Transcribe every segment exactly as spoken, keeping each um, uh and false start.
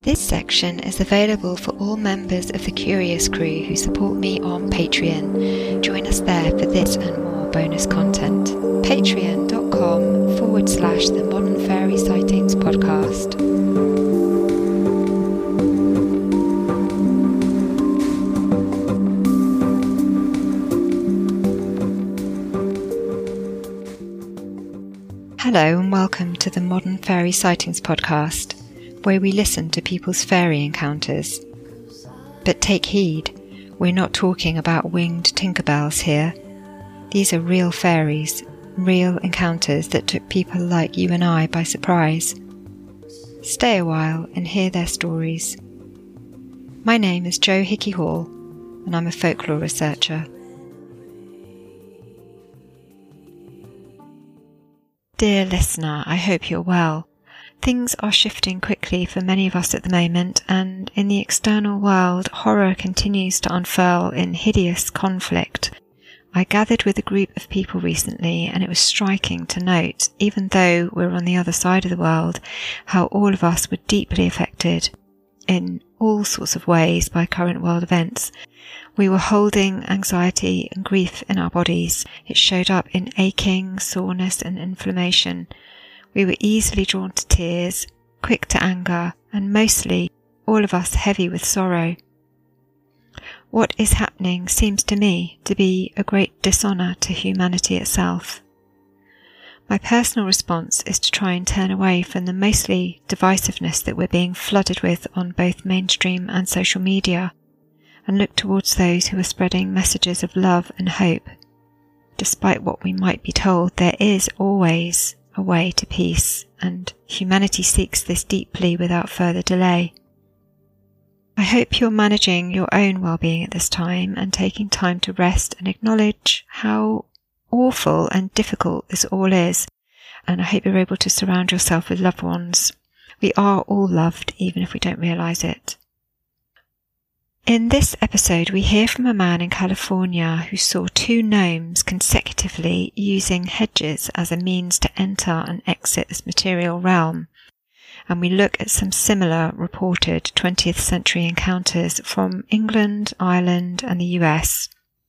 This section is available for all members of the Curious Crew who support me on Patreon. Join us there for this and more bonus content. Patreon.com forward slash the Modern Fairy Sightings Podcast. Hello and welcome to the Modern Fairy Sightings Podcast, where we listen to people's fairy encounters. But take heed, we're not talking about winged Tinkerbells here. These are real fairies, real encounters that took people like you and I by surprise. Stay a while and hear their stories. My name is Jo Hickey Hall, and I'm a folklore researcher. Dear listener, I hope you're well. Things are shifting quickly for many of us at the moment, and in the external world, horror continues to unfurl in hideous conflict. I gathered with a group of people recently, and it was striking to note, even though we're on the other side of the world, how all of us were deeply affected in all sorts of ways by current world events. We were holding anxiety and grief in our bodies. It showed up in aching, soreness and inflammation. We were easily drawn to tears, quick to anger, and mostly, all of us heavy with sorrow. What is happening seems to me to be a great dishonour to humanity itself. My personal response is to try and turn away from the mostly divisiveness that we're being flooded with on both mainstream and social media, and look towards those who are spreading messages of love and hope. Despite what we might be told, there is always a way to peace, and humanity seeks this deeply without further delay. I hope you're managing your own well-being at this time and taking time to rest and acknowledge how awful and difficult this all is, and I hope you're able to surround yourself with loved ones. We are all loved, even if we don't realise it. In this episode, we hear from a man in California who saw two gnomes consecutively using hedges as a means to enter and exit this material realm, and we look at some similar reported twentieth century encounters from England, Ireland and the U S.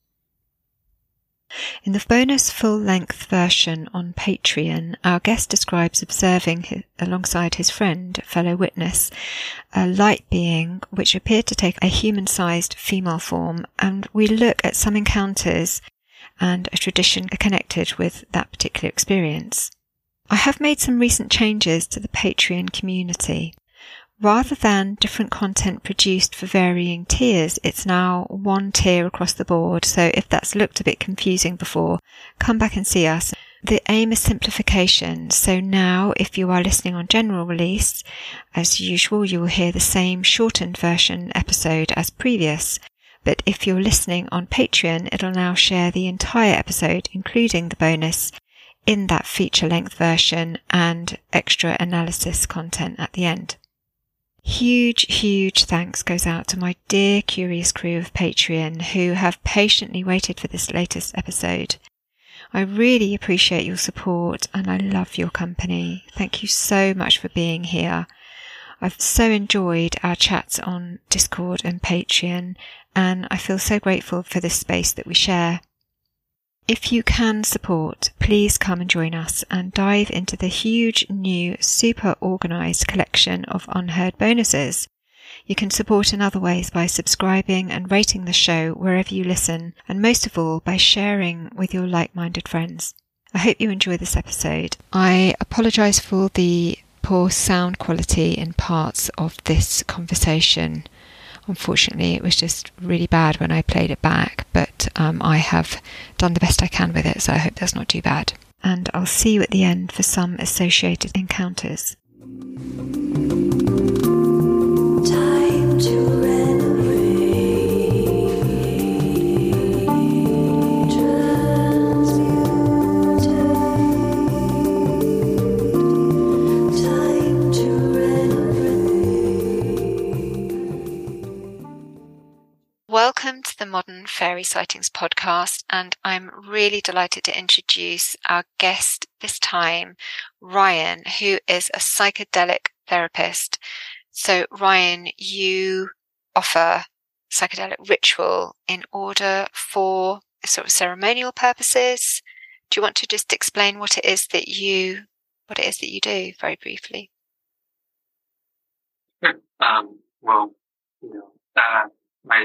In the bonus full-length version on Patreon, our guest describes observing his, alongside his friend, fellow witness, a light being which appeared to take a human-sized female form, and we look at some encounters and a tradition connected with that particular experience. I have made some recent changes to the Patreon community. Rather than different content produced for varying tiers, it's now one tier across the board, so if that's looked a bit confusing before, come back and see us. The aim is simplification, so now if you are listening on general release, as usual you will hear the same shortened version episode as previous, but if you're listening on Patreon, it'll now share the entire episode, including the bonus, in that feature-length version and extra analysis content at the end. Huge, huge thanks goes out to my dear Curious Crew of Patreon who have patiently waited for this latest episode. I really appreciate your support and I love your company. Thank you so much for being here. I've so enjoyed our chats on Discord and Patreon, and I feel so grateful for this space that we share. If you can support, please come and join us and dive into the huge new super organised collection of unheard bonuses. You can support in other ways by subscribing and rating the show wherever you listen, and most of all by sharing with your like-minded friends. I hope you enjoy this episode. I apologise for the poor sound quality in parts of this conversation. Unfortunately, it was just really bad when I played it back, but um, I have done the best I can with it, so I hope that's not too bad. And I'll see you at the end for some associated encounters. Time to Welcome to the Modern Fairy Sightings Podcast, and I'm really delighted to introduce our guest this time, Ryan, who is a psychedelic therapist. So, Ryan, you offer psychedelic ritual in order for sort of ceremonial purposes. Do you want to just explain what it is that you what it is that you do very briefly? Sure. Um, well, you know, uh, my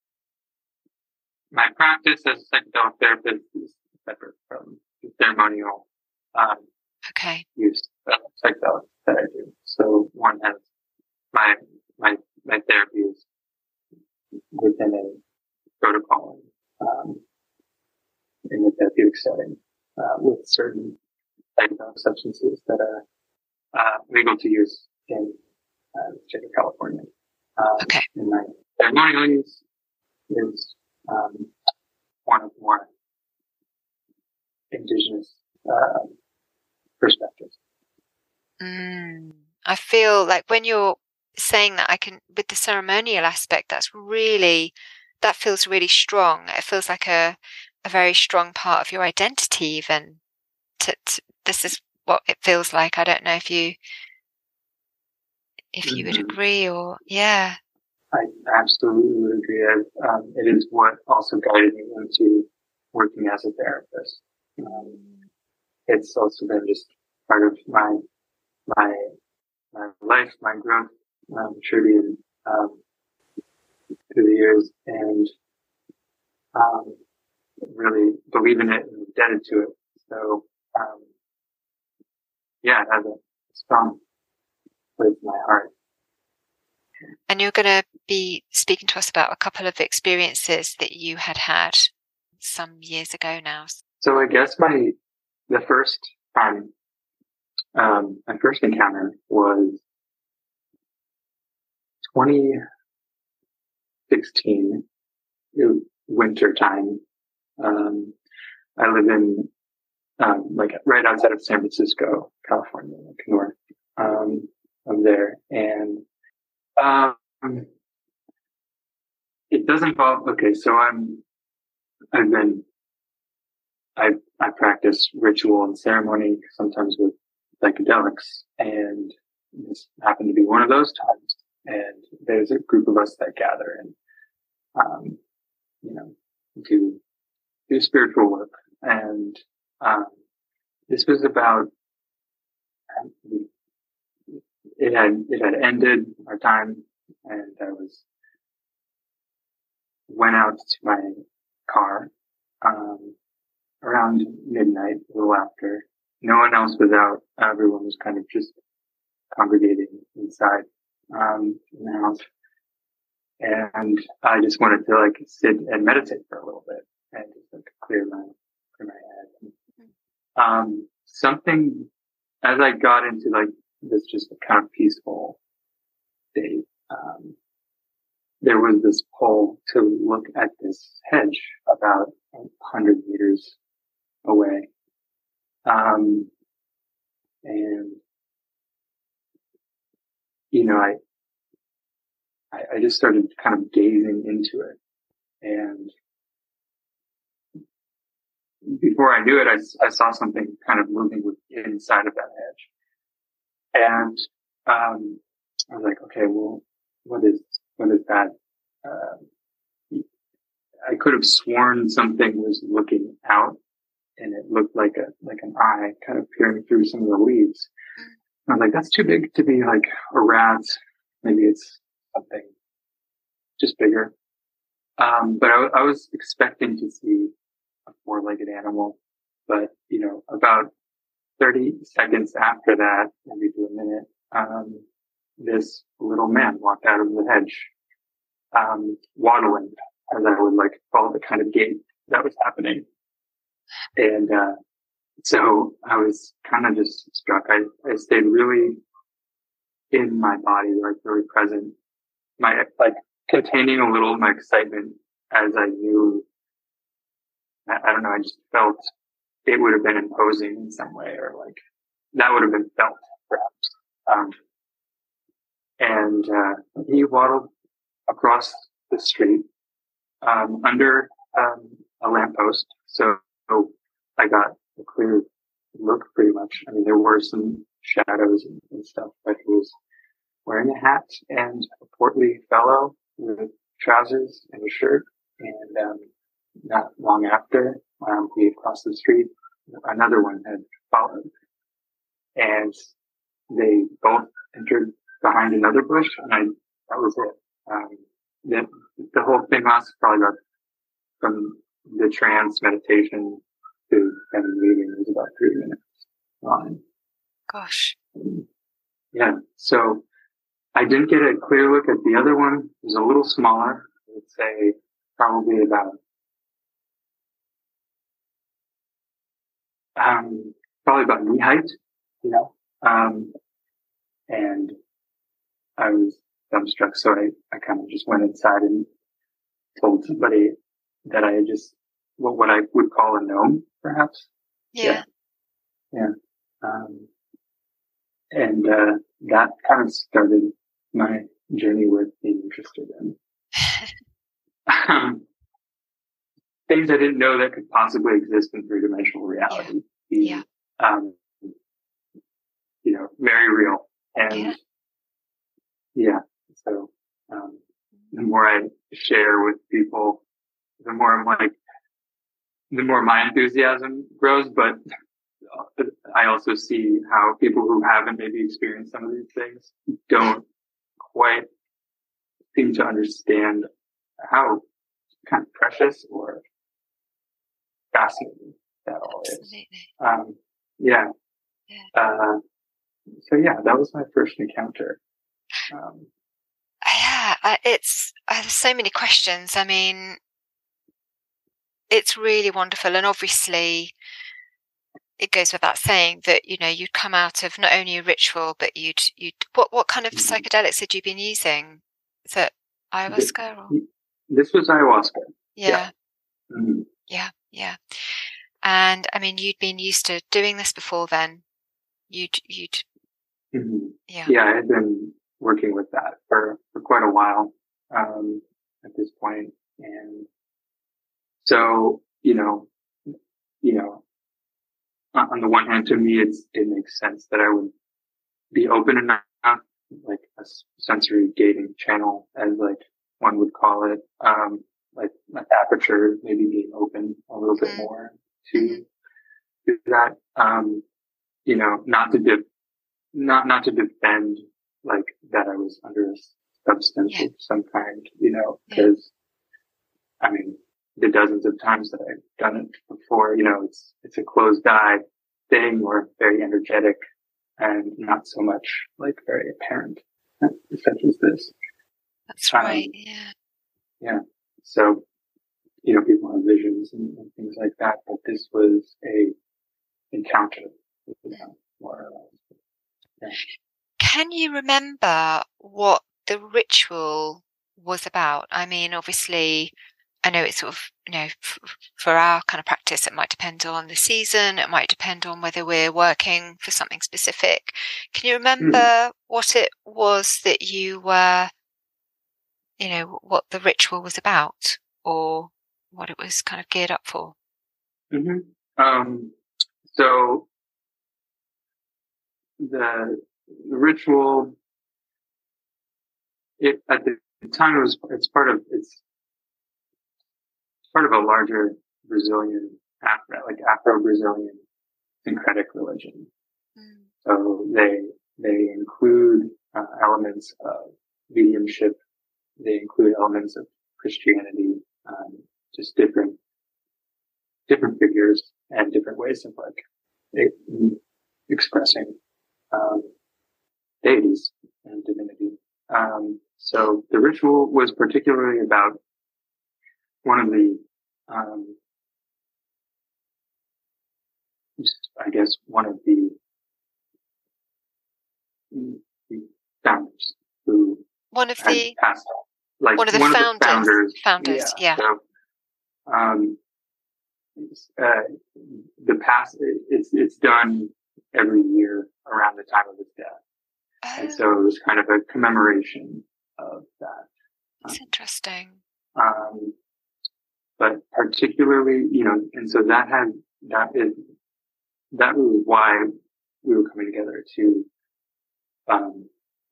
my practice as a psychedelic therapist is separate from the ceremonial um, Okay. use of psychedelics that I do. So one has my my my therapy is within a protocol um, in a therapeutic setting uh, with certain psychedelic substances that are uh, legal to use in uh, the state of California. Um, Okay. And my ceremonial use is um, one of more indigenous uh, perspectives. Mm. I feel like when you're saying that, I can, with the ceremonial aspect, that's really, that feels really strong. It feels like a, a very strong part of your identity, even. To, to, this is what it feels like. I don't know if you, if you would Mm-hmm. agree or, yeah. I absolutely would agree. I, um, it is what also guided me into working as a therapist. Um, it's also been just part of my my my life, my growth, um, maturity, um, through the years, and um, really believe in it and indebted to it. So, um, yeah, it has a strong place in my heart. And you're going to be speaking to us about a couple of experiences that you had had some years ago now. So I guess my, the first time, um, my first encounter was twenty sixteen, winter time. Um, I live in, um, like right outside of San Francisco, California, like north, um, of there. And, um, it does involve, okay, so I'm, I've been, I, I practice ritual and ceremony, sometimes with psychedelics, and this happened to be one of those times. And there's a group of us that gather and, um, you know, do, do spiritual work. And, um, this was about, it had, it had ended our time, and I was, went out to my car, um, around midnight, a little after. No one else was out. Everyone was kind of just congregating inside, um, in the house. And I just wanted to like sit and meditate for a little bit and just like clear my, clear my head. And, um, something as I got into like this just kind of peaceful state, um, there was this pull to look at this hedge about a hundred meters away. Um, and, you know, I, I, I just started kind of gazing into it. And before I knew it, I, I saw something kind of moving inside of that hedge. And, um, I was like, okay, well, what is, what is that? Uh, I could have sworn something was looking out, and it looked like a, like an eye kind of peering through some of the leaves. I was like, that's too big to be like a rat. Maybe it's something just bigger. Um, but I, I was expecting to see a four-legged animal, but you know, about thirty seconds after that, maybe to a minute, um, this little man walked out of the hedge, um, waddling, as I would like call the kind of gait that was happening. And, uh, so I was kind of just struck. I, I stayed really in my body, like really present, my, like containing a little of my excitement as I knew, I, I don't know, I just felt it would have been imposing in some way, or like that would have been felt perhaps. Um, and, uh, he waddled across the street, um, under, um, a lamppost. So, so I got a clear look pretty much. I mean, there were some shadows and, and stuff, but it was wearing a hat and a portly fellow with trousers and a shirt. And um, not long after, um, we had crossed the street, another one had followed. And they both entered behind another bush, and I, that was it. Um, the, the whole thing lasted probably about, from the trance meditation to them leaving, it was about three minutes long. Gosh. Yeah. So I didn't get a clear look at the other one. It was a little smaller. I would say probably about, um, probably about knee height, you know, um, and I was dumbstruck. So I, I kind of just went inside and told somebody that I had just, what, what I would call a gnome, perhaps. Yeah. Yeah. yeah. Um, and, uh, that kind of started my journey with being interested in um, things I didn't know that could possibly exist in three-dimensional reality. Yeah. yeah. Um, you know, very real. And yeah, yeah so, um, the more I share with people, the more I'm like, the more my enthusiasm grows, but I also see how people who haven't maybe experienced some of these things don't quite seem to understand how kind of precious or fascinating that all Absolutely. is. Um, yeah. yeah. Uh, so yeah, that was my first encounter. Um, yeah, I, it's, I have so many questions. I mean, it's really wonderful. And obviously it goes without saying that, you know, you'd come out of not only a ritual, but you'd, you'd, what, what kind of mm-hmm. psychedelics had you been using? Is it ayahuasca? Or? This was ayahuasca. Yeah. Yeah. Mm-hmm. yeah. Yeah. And I mean, you'd been used to doing this before then. You'd, you'd, mm-hmm. yeah. Yeah. I had been working with that for, for quite a while, um, at this point. And so, you know, you know, on the one hand, to me, it's, it makes sense that I would be open enough, like a sensory gating channel, as like one would call it, um, like an aperture, maybe being open a little bit more to do that. Um, you know, not to dip, not, not to defend like that I was under a substance yeah. of some kind, you know, because yeah. I mean, the dozens of times that I've done it before, you know, it's, it's a closed eye thing or very energetic and not so much like very apparent, such as this. That's right. Um, yeah. Yeah. So, you know, people have visions and, and things like that, but this was a encounter, you know, more or less. Yeah. Can you remember what the ritual was about? I mean, obviously, I know it's sort of, you know, f- for our kind of practice, it might depend on the season. It might depend on whether we're working for something specific. Can you remember mm. what it was that you were, you know, what the ritual was about or what it was kind of geared up for? Mm-hmm. Um, so the, the ritual, it, at the time it was, it's part of, it's, part of a larger Brazilian, Afro, like Afro-Brazilian syncretic religion. Mm. So they, they include uh, elements of mediumship. They include elements of Christianity, um, just different, different figures and different ways of like it, expressing, um, deities and divinity. Um, so the ritual was particularly about one of the, um, I guess one of the, the founders who one of the passed, like one of the one founders, of the founders, founders, yeah. yeah. So, um, uh, the past, it's it's done every year around the time of his death, oh. and so it was kind of a commemoration of that. That's um, interesting. Um, But particularly, you know, and so that had, that is, that was why we were coming together to, um,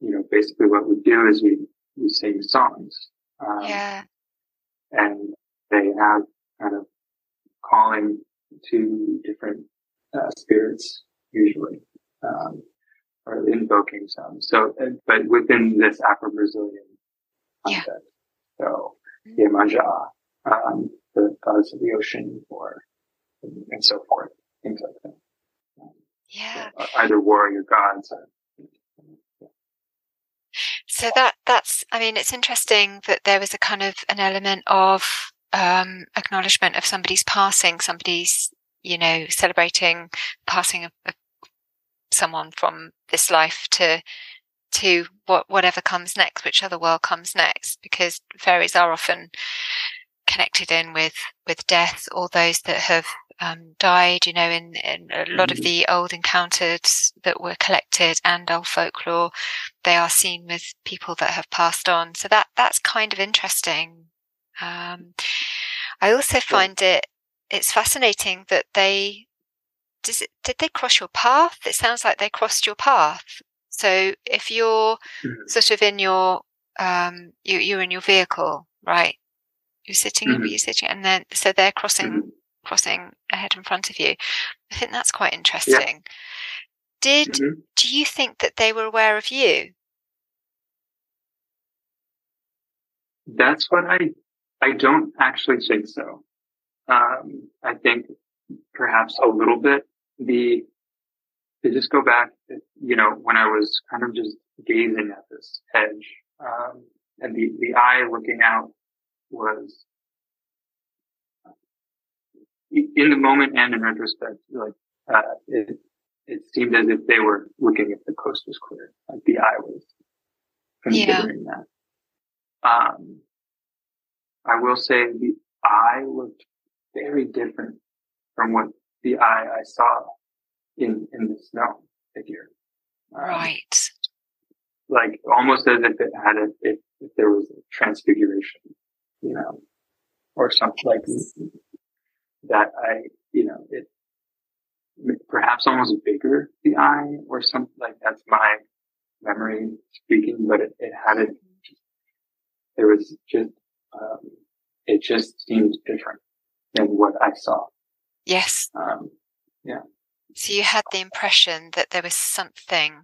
you know, basically what we do is we, we sing songs. Um, Yeah. And they have kind of calling to different uh, spirits, usually, um, or invoking some. So, but within this Afro-Brazilian context. Yeah. So, Iemanjá, um, the goddess of the ocean, or and so forth, things like that. Um, yeah. So either warrior gods. Or, yeah. So that that's, I mean, it's interesting that there was a kind of an element of um, acknowledgement of somebody's passing, somebody's, you know, celebrating passing of, of someone from this life to to what whatever comes next, whichever world comes next, because fairies are often connected in with with death, or those that have um, died. You know, in, in a lot mm-hmm. of the old encounters that were collected and old folklore, they are seen with people that have passed on. So that that's kind of interesting. Um, I also find yeah. it it's fascinating that they does it, did they cross your path? It sounds like they crossed your path. So if you're mm-hmm. sort of in your um, you you're in your vehicle, right? You're sitting, mm-hmm. you're sitting, and then so they're crossing mm-hmm. crossing ahead in front of you. I think that's quite interesting. Yeah. Did mm-hmm. do you think that they were aware of you? That's what I I don't actually think so. Um, I think perhaps a little bit. The to just go back, you know, when I was kind of just gazing at this hedge, um, and the the eye looking out was in the moment and in retrospect, like uh, it it seemed as if they were looking if the coast was clear, like the eye was considering yeah. that. Um, I will say the eye looked very different from what the eye I saw in, in the snow figure. Um, right. Like almost as if it had a, if, if there was a transfiguration, you know, or something like that. I, you know, it perhaps almost bigger, the eye, or something like that's my memory speaking, but it, it had it, there was just, um, it just seemed different than what I saw. Yes. Um, yeah. So you had the impression that there was something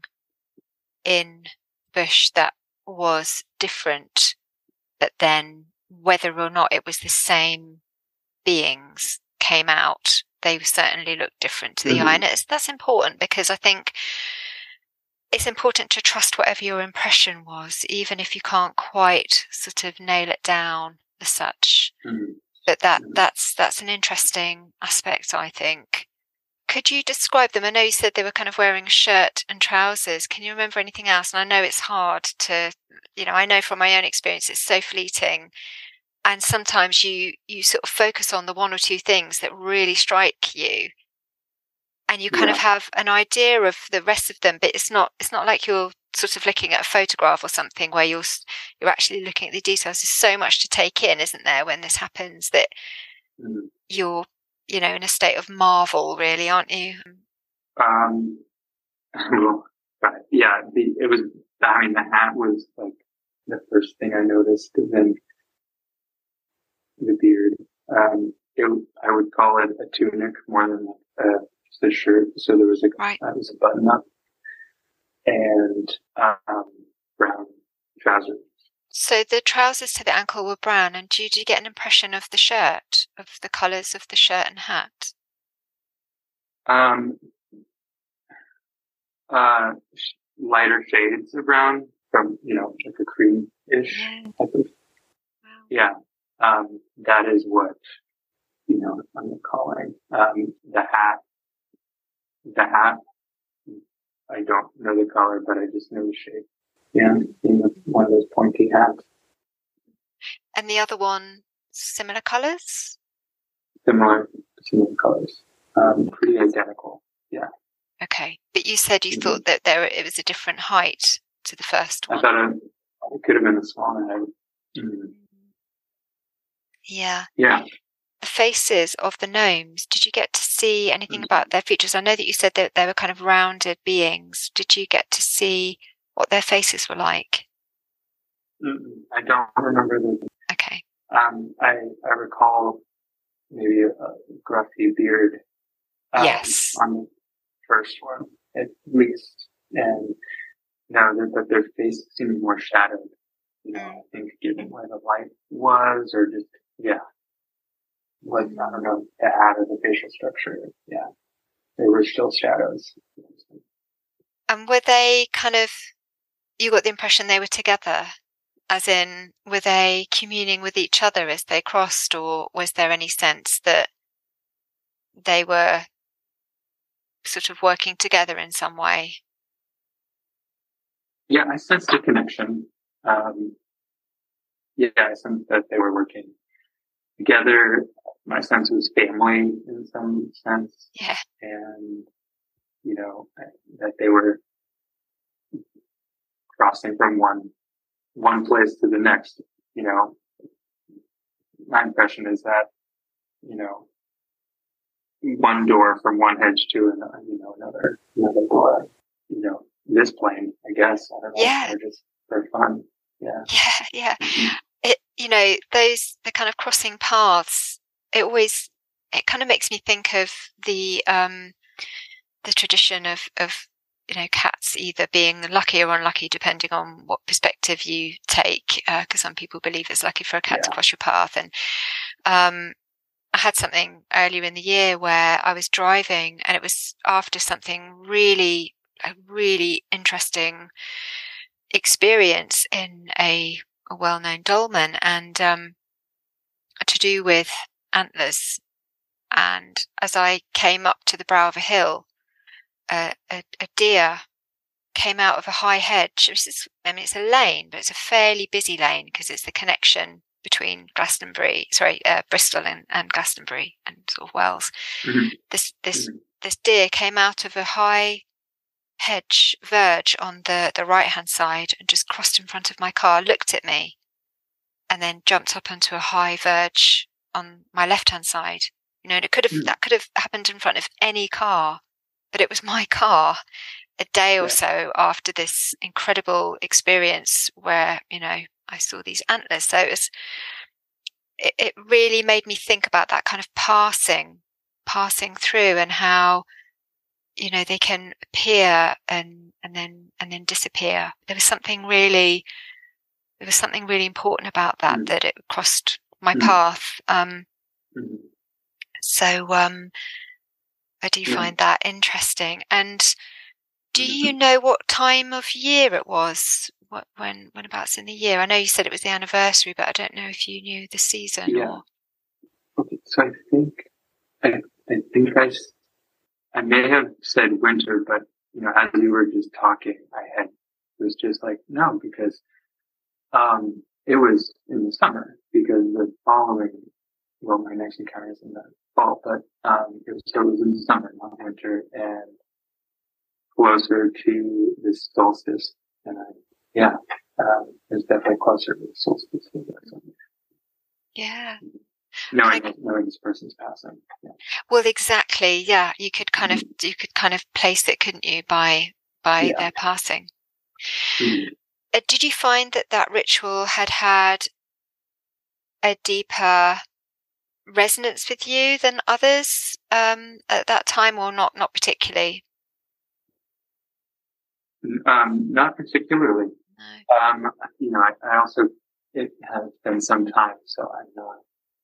in bush that was different, but then whether or not it was the same beings came out, they certainly looked different to the mm-hmm. eye. And it's, that's important, because I think it's important to trust whatever your impression was, even if you can't quite sort of nail it down as such. Mm-hmm. But that, mm-hmm. that's, that's an interesting aspect, I think. Could you describe them? I know you said they were kind of wearing a shirt and trousers. Can you remember anything else? And I know it's hard to, you know, I know from my own experience, it's so fleeting. And sometimes you, you sort of focus on the one or two things that really strike you. And you kind yeah. of have an idea of the rest of them, but it's not, it's not like you're sort of looking at a photograph or something where you're, you're actually looking at the details. There's so much to take in, isn't there, when this happens, that mm. you're, you know, in a state of marvel, really, aren't you? Um, well, yeah, the, it was, I mean, the hat was like the first thing I noticed, and then the beard. Um, it, I would call it a tunic more than uh, just a shirt. So there was a, right. uh, was a button up and, um, brown trousers. So the trousers to the ankle were brown, and did you get an impression of the shirt, of the colours of the shirt and hat? Um, uh, lighter shades of brown, from, you know, like a cream-ish yeah. type of. Wow. Yeah, um, that is what, you know, I'm calling um, the hat. The hat, I don't know the color, but I just know the shape. Yeah, you know, one of those pointy hats. And the other one, similar colours? Similar, similar colours. Um, pretty identical, yeah. Okay, but you said you mm-hmm. thought that there it was a different height to the first one. I thought it, it could have been a smaller height. Mm-hmm. Yeah. Yeah. The faces of the gnomes, did you get to see anything mm-hmm. about their features? I know that you said that they were kind of rounded beings. Did you get to see what their faces were like? Mm-mm, I don't remember the. Okay. Um, I I recall maybe a, a gruffy beard. Um, Yes. On the first one, at least, and no, that, that their face seemed more shadowed. You know, Mm. I think given where the light was, or just yeah, was I don't know to add to the facial structure. Yeah, they were still shadows. And were they kind of? You got the impression they were together, as in, were they communing with each other as they crossed, or was there any sense that they were sort of working together in some way? Yeah, I sensed a connection. Um, yeah, I sensed that they were working together. My sense was family in some sense. Yeah. And, you know, that they were crossing from one, one place to the next. You know, my impression is that, you know, one door from one hedge to another, you know, another, another door, you know, this plane, I guess. I don't know. Yeah. Or just for fun. Yeah. Yeah. Yeah. Mm-hmm. It, you know, those, the kind of crossing paths, it always, it kind of makes me think of the, um, the tradition of, of, you know, cats either being lucky or unlucky, depending on what perspective you take. Uh, cause some people believe it's lucky for a cat Yeah. to cross your path. And, um, I had something earlier in the year where I was driving, and it was after something really, a really interesting experience in a, a well-known dolmen, and um, to do with antlers. And as I came up to the brow of a hill, a, a, a deer came out of a high hedge. It was just, I mean, it's a lane, but it's a fairly busy lane because it's the connection between Glastonbury, sorry, uh, Bristol and, and Glastonbury and sort of Wales. Mm-hmm. This this Mm-hmm. this deer came out of a high hedge verge on the the right hand side and just crossed in front of my car, looked at me, and then jumped up onto a high verge on my left hand side. You know, and it could have mm-hmm. that could have happened in front of any car, but it was my car. A day or yeah. so after this incredible experience where, you know, I saw these antlers. So it, was, it, it really made me think about that kind of passing, passing through, and how, you know, they can appear and, and then, and then disappear. There was something really, there was something really important about that, mm-hmm. that it crossed my mm-hmm. path. Um, mm-hmm. So, um, I do yeah. find that interesting. And do you know what time of year it was? What, when, whenabouts in the year? I know you said it was the anniversary, but I don't know if you knew the season. Yeah. Or... Okay, so I think, I, I think I, I may have said winter, but you know, as you were just talking, I had it was just like no, because um, it was in the summer, because the following, well, my next encounter is in the fall, but um, it was, so it was in the summer, not winter, and closer to the solstice, and I, yeah, um, it was definitely closer to the solstice. Yeah. Knowing, I, knowing this person's passing. Yeah. Well, exactly. Yeah, you could kind mm-hmm. of you could kind of place it, couldn't you, by by yeah. their passing? Mm-hmm. Uh, did you find that that ritual had had a deeper resonance with you than others um, at that time, or not? Not particularly. Um, not particularly. No. Um, you know, I, I also, it has been some time, so I'm not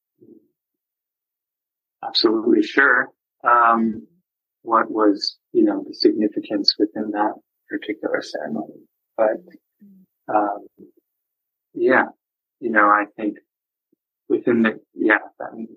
absolutely sure, um, what was, you know, the significance within that particular ceremony. But, um, yeah, you know, I think within the, yeah, I mean,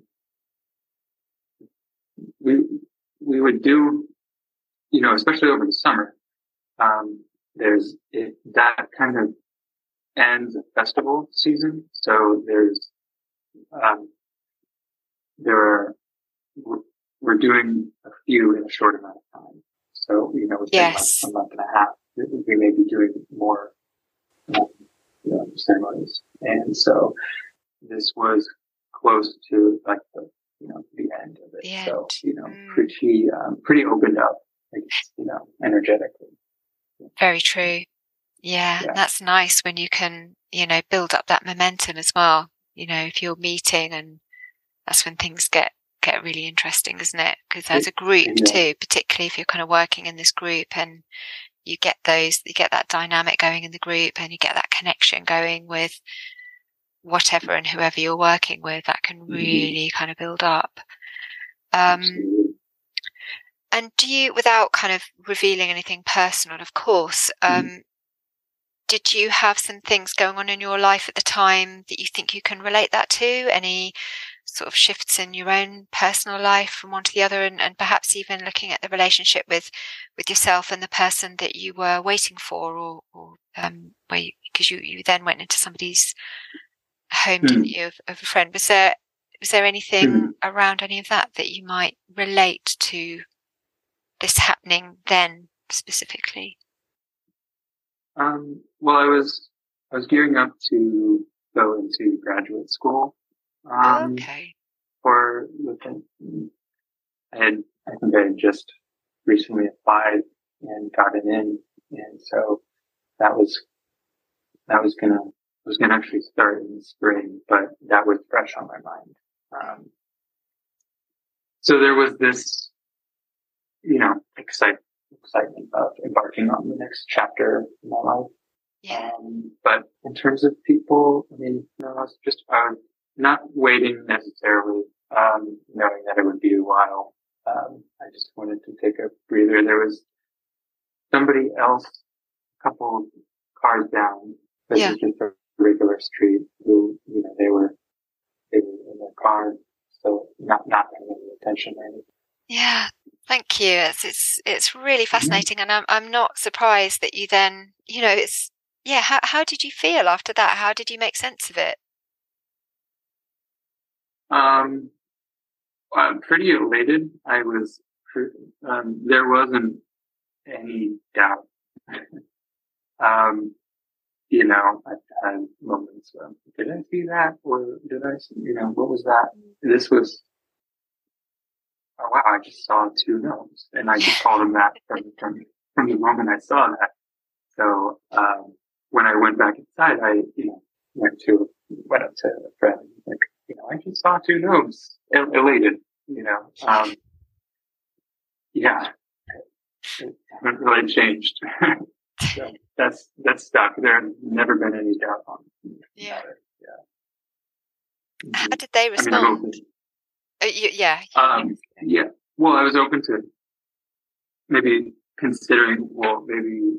we, we would do, you know, especially over the summer, Um, there's it, that kind of ends a festival season. So there's, um, there are, we're, we're doing a few in a short amount of time. So, you know, within yes. a, month, a month and a half, we may be doing more, um, you know, ceremonies. And so this was close to like the, you know, the end of it. The so, end. you know, mm. pretty, um, pretty opened up, like, you know, energetically. Very true. Yeah, Yeah. that's nice when you can, you know, build up that momentum as well. You know, if you're meeting, and that's when things get, get really interesting, isn't it? Because as a group Yeah. too, particularly if you're kind of working in this group and you get those, you get that dynamic going in the group and you get that connection going with whatever and whoever you're working with, that can really mm-hmm. kind of build up. Um, Absolutely. And do you, without kind of revealing anything personal, of course, um, mm-hmm. did you have some things going on in your life at the time that you think you can relate that to? Any sort of shifts in your own personal life from one to the other, and, and perhaps even looking at the relationship with, with yourself and the person that you were waiting for, or, or um, where because you, you, you then went into somebody's home, mm-hmm. didn't you, of, of a friend? Was there was there anything mm-hmm. around any of that that you might relate to this happening then specifically? Um, well, I was I was gearing up to go into graduate school. Um, okay. For the thing. I had I think I had just recently applied and gotten in, and so that was that was gonna was gonna actually start in the spring, but that was fresh on my mind. Um, so there was this, you know, excite, excitement of embarking on the next chapter in my life. Yeah. Um, but in terms of people, I mean, you know, I was just, I was not waiting necessarily, um, knowing that it would be a while. Um, I just wanted to take a breather. There was somebody else, a couple cars down. This yeah. is just a regular street who, you know, they were, they were in their car. So not, not paying any attention or anything. Yeah. Thank you. It's, it's, it's really fascinating. Mm-hmm. And I'm, I'm not surprised that you then, you know, it's, yeah. How, how did you feel after that? How did you make sense of it? Um, I'm pretty elated. I was, um, there wasn't any doubt. um, you know, I had moments of, did I see that? Or did I see, you know, what was that? This was, oh wow, I just saw two gnomes. And I just called them that from, from, from the moment I saw that. So, um, when I went back inside, I, you know, went to, went up to a friend, like, you know, I just saw two gnomes, el- elated, you know, um, yeah, it hasn't really changed. So that's, that's stuck. There have never been any doubt on it. Yeah. Yeah. How did they respond? I mean, uh, you, yeah. Um, yeah. Well, I was open to maybe considering, well, maybe,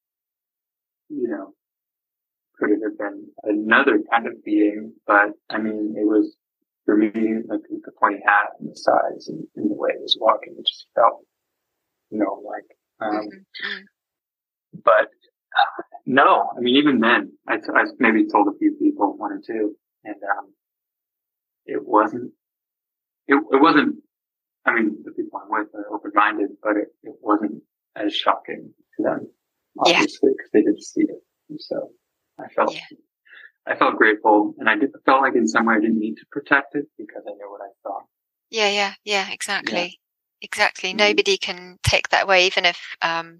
you know, could it have been another kind of being, but I mean, it was, for me, like the pointy hat and the size and, and the way it was walking, it just felt, you know, like, um, mm-hmm. but uh, no, I mean, even then, I, t- I maybe told a few people, one or two, and, um, it wasn't, it, it wasn't, I mean, the people I'm with are open-minded, but it, it wasn't as shocking to them, obviously, because yeah. they didn't see it. And so I felt, yeah. I felt grateful, and I did, felt like in some way I didn't need to protect it because I knew what I saw. Yeah, yeah, yeah, exactly. Yeah. Exactly. Mm-hmm. Nobody can take that away, even if, um,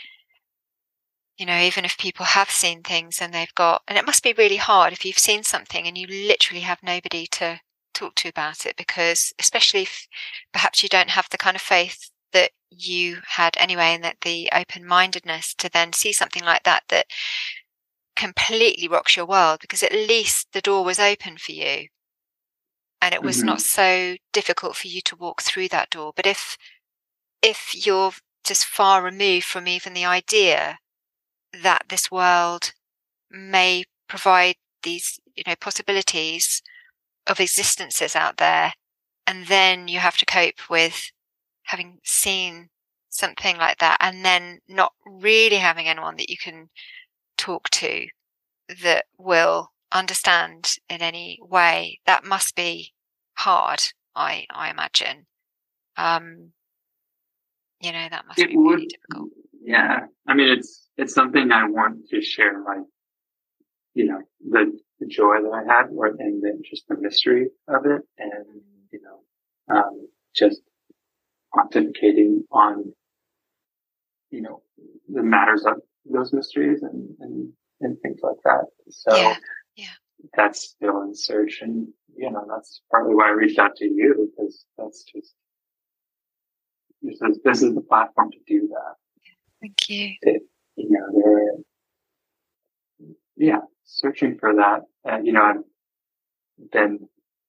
you know, even if people have seen things and they've got, and it must be really hard if you've seen something and you literally have nobody to talk to about it, because especially if perhaps you don't have the kind of faith that you had anyway, and that the open-mindedness to then see something like that that completely rocks your world, because at least the door was open for you and it was mm-hmm. not so difficult for you to walk through that door. But if if you're just far removed from even the idea that this world may provide these, you know, possibilities of existences out there, and then you have to cope with having seen something like that and then not really having anyone that you can talk to that will understand in any way, that must be hard, I I imagine. Um, you know, that must it be would, really difficult. Yeah. I mean, it's it's something I want to share, like, you know, the, the joy that I had, or and then just the mystery of it, and you know, um, just pontificating on, you know, the matters of those mysteries and, and, and things like that. So yeah, yeah. that's still in search. And, you know, that's partly why I reached out to you, because that's just, this is, this is the platform to do that. Thank you. It, you know, they're, yeah, searching for that. Uh, you know, I've been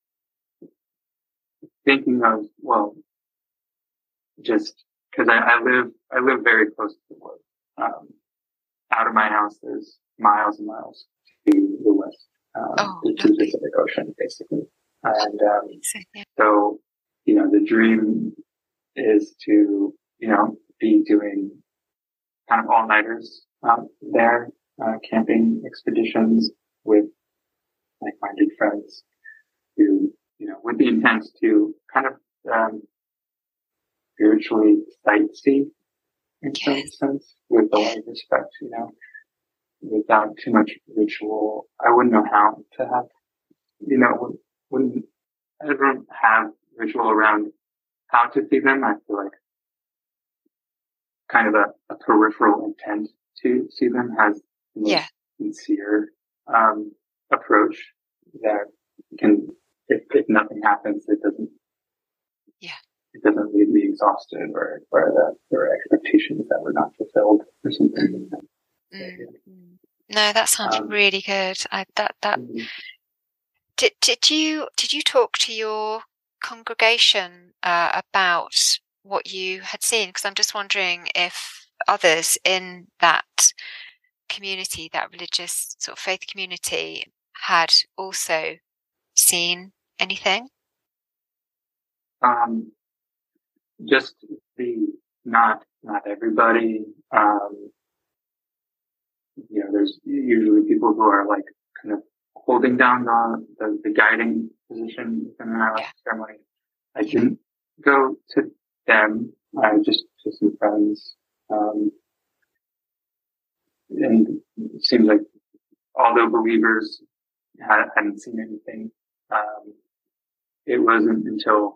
thinking of, well, just because I, I live, I live very close to the woods. Um, out of my house, there's miles and miles to the west, um, Oh, to the Pacific Ocean, basically. And, um, yeah. so, you know, the dream is to, you know, be doing kind of all-nighters out there, uh, camping expeditions with like-minded friends who, you know, with the intent to kind of, um, spiritually sightsee in some Yes. sense, with a lot of respect, you know, without too much ritual. I wouldn't know how to have, you know, wouldn't ever have ritual around how to see them. I feel like kind of a, a peripheral intent to see them has the most Yeah. sincere um, approach that can, if, if nothing happens, it doesn't. Yeah. It doesn't leave me exhausted, or or that there are expectations that were not fulfilled or something. Mm. No, that sounds Um, really good. I that that mm-hmm. did did you did you talk to your congregation uh, about what you had seen? Because I'm just wondering if others in that community, that religious sort of faith community, had also seen anything. Um, just the not not everybody. Um, you know, there's usually people who are like kind of holding down the the, the guiding position within the ayahuasca Yeah. ceremony. I didn't go to them. I just to some friends. Um, and it seems like although believers had, hadn't seen anything, um, it wasn't until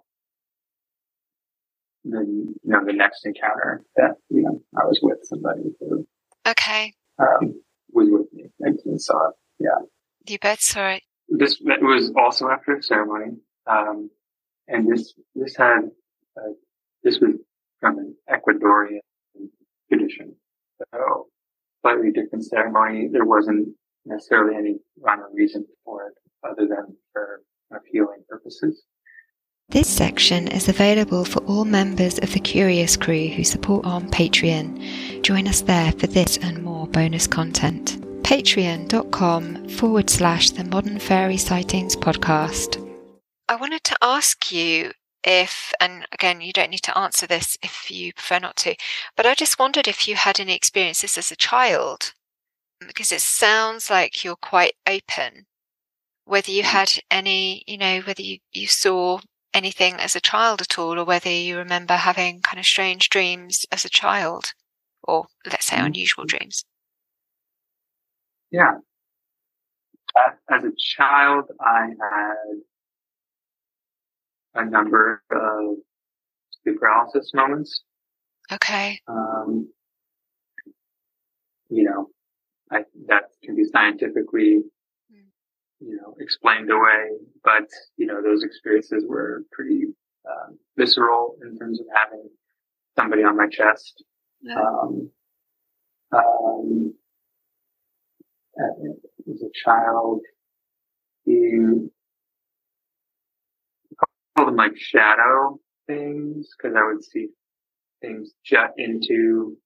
the you know the next encounter that you know I was with somebody who Okay. um, was with me and, and saw it. Yeah, You both saw it. this it was also after a ceremony, um, and this this had uh, this was from an Ecuadorian tradition, so slightly different ceremony. There wasn't necessarily any rhyme or reason for it other than for kind of healing purposes. This section is available for all members of the Curious Crew who support on Patreon. Join us there for this and more bonus content. Patreon.com forward slash the Modern Fairy Sightings podcast. I wanted to ask you if, and again, you don't need to answer this if you prefer not to, but I just wondered if you had any experiences as a child, because it sounds like you're quite open, whether you had any, you know, whether you, you saw anything as a child at all, or whether you remember having kind of strange dreams as a child, or let's say unusual dreams. Yeah. As a child, I had a number of sleep paralysis moments. Okay. Um, you know, I, that can be scientifically, you know, explained away, but, you know, those experiences were pretty um, visceral in terms of having somebody on my chest. Yeah. Um, um, as a child, you call them like shadow things, because I would see things jet into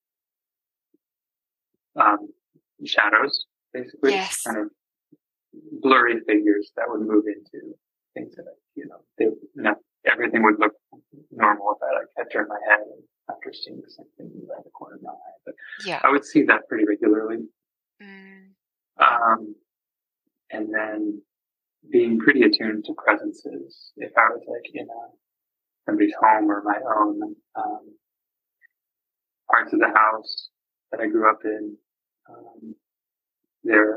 um, shadows, basically. Yes. Kind of blurry figures that would move into things that, you know, they, you know, everything would look normal if I like had turned my head after seeing something by the corner of my eye. But Yeah. I would see that pretty regularly. Mm. Um, and then being pretty attuned to presences. If I was like in a, somebody's home or my own, um, parts of the house that I grew up in, um, there,